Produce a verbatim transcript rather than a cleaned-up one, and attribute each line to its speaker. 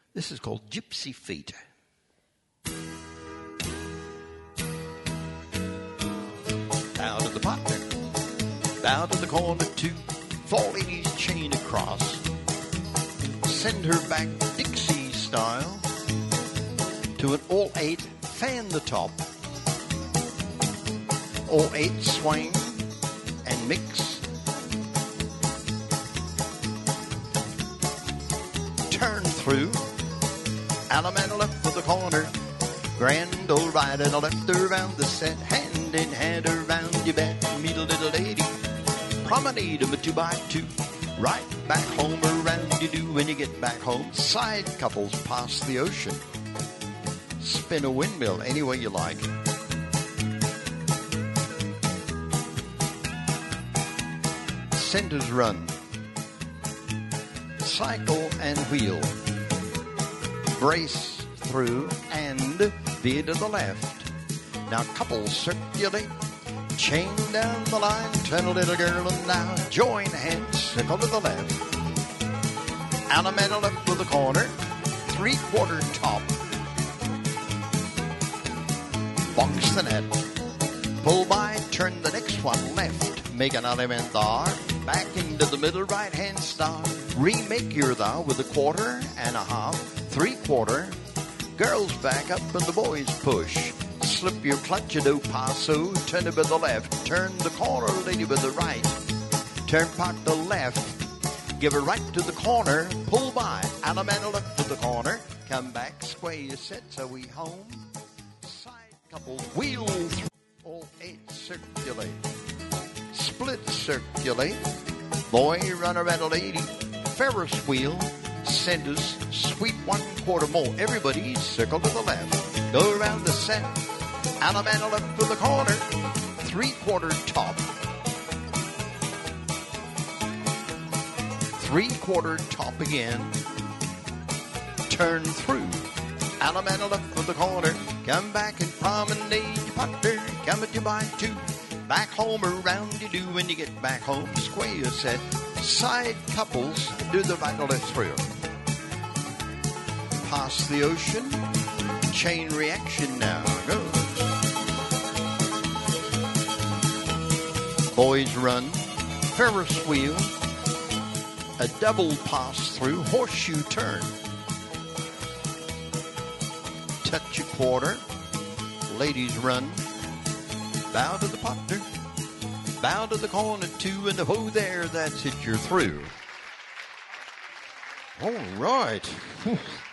Speaker 1: This is called Gypsy Feet. Bow to the partner, bow to the corner two, four ladies chain across. Send her back Dixie style to an all eight, fan the top. All eight, swing and mix. Turn through, Alum and a left for the corner. Grand old right and a left around the set, hand in hand around your bed. Meet a little lady, promenade them a two by two. Right back home around you do when you get back home. Side couples past the ocean. Spin a windmill any way you like. Centers run. Cycle and wheel. Brace through and veer to the left. Now couples circulate. Chain down the line. Turn a little girl and now join hands. Circle to the left. Alum and a left to the corner. Three quarter top. Box the net. Pull by. Turn the next one left. Make an element there. Back into the middle right hand star. Remake your thou with a quarter and a half. Three quarter. Girls back up and the boys push. Slip your clutch a do paso. Turn it with the left. Turn the corner lady with the right. Turn part the left. Give her right to the corner. Pull by. Alum and a left to the corner. Come back. Square your set. So we home. Side couple. Wheel through. All eight circulate. Split circulate. Boy runner and a lady. Ferris wheel. Centers. Sweep one quarter more. Everybody circle to the left. Go around the set. Alum and a left to the corner. Three quarter top. Three quarter top again. Turn through. Alum and a left to the corner. Come back and promenade your partner. Come at you by two. Back home around you do when you get back home. Square your set. Side couples do the right or left through. Past the ocean. Chain reaction now. Go. Boys run. Ferris wheel. A double pass through. Horseshoe turn. Touch a quarter. Ladies run. Bow to the partner. Bow to the corner two, and oh there, that's it, you're through. All right. Whew.